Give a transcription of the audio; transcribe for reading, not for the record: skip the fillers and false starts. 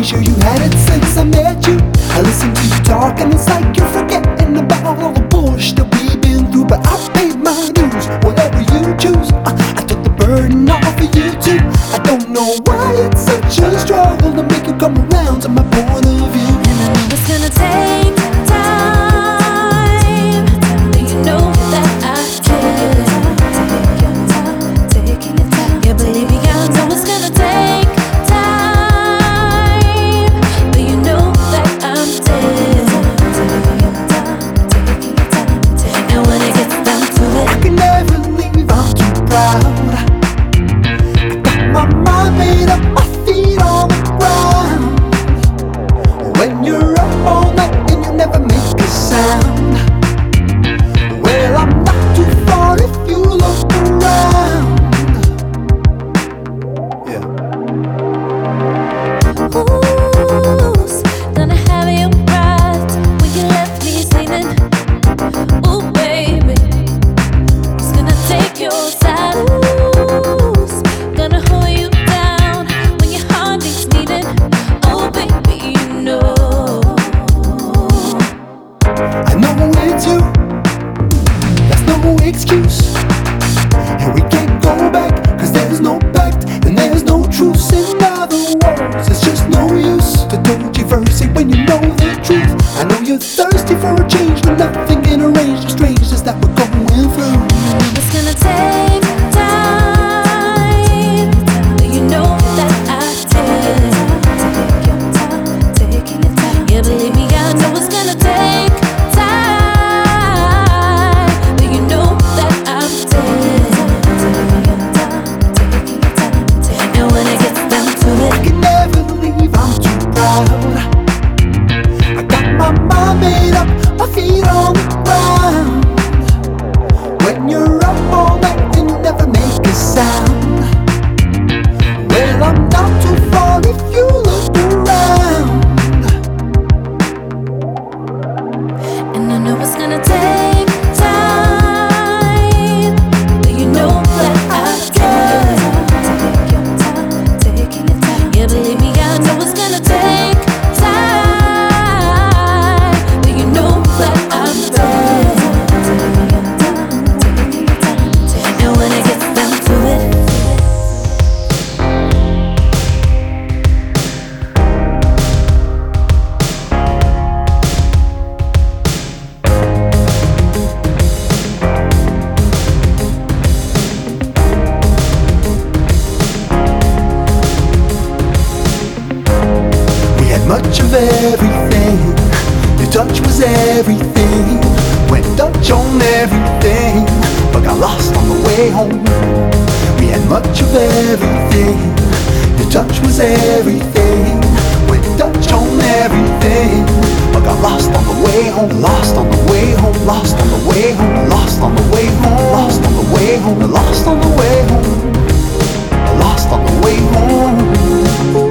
sure you had it since I met you. I listen to you talk and it's like you're forgetting about all the bullshit that we've been through. But I paid my dues, whatever you choose. I took the burden off of you too. I don't know why it's such a struggle to make you come around to my point of view. And I know it's gonna take time, but you know that I care. Yeah, baby, I know it's gonna take time, but you know that I'm dead. And when it gets down to it, I can never leave, I'm too proud. I got my mind made up, my feet on the ground. When you're up all night and you never make a sound, well, I'm not too far if you look around. Yeah. who's gonna have your breath when you left me sleeping? Ooh, baby, who's gonna take your side? Who's gonna hold you down when your heart needs needing? Oh, baby, you know. I know it's you, that's no excuse. And we can't go back, cause there's no pact and there's no truce. In other words, it's just no use to controversy when you know the truth. I know you're thirsty for a change, but nothing can arrange the strangeness that we're going through. It's gonna take time, but you know that I did. Yeah, believe me, I know it's gonna take time, but you know that I'm dead. And when it gets down to I it, can never leave, I'm too proud. I got my mind made up, my feet on the ground. When you're up all night and you never make a sound, well, I'm not too far if you look around. and I know it's gonna take time, but you know that I did. Yeah, believe me, I know it's gonna take time, but you know that I'm dead. And when it gets down to it, We had much of everything. Your touch was everything. Went Dutch on everything, but got lost on the way home. We had much of everything. Your touch was everything. Went Dutch on everything, but got lost on the way home. Lost on the way home. Lost on the way home. Lost on the way home. Lost on the way home. Lost on the way home. Lost on the way home.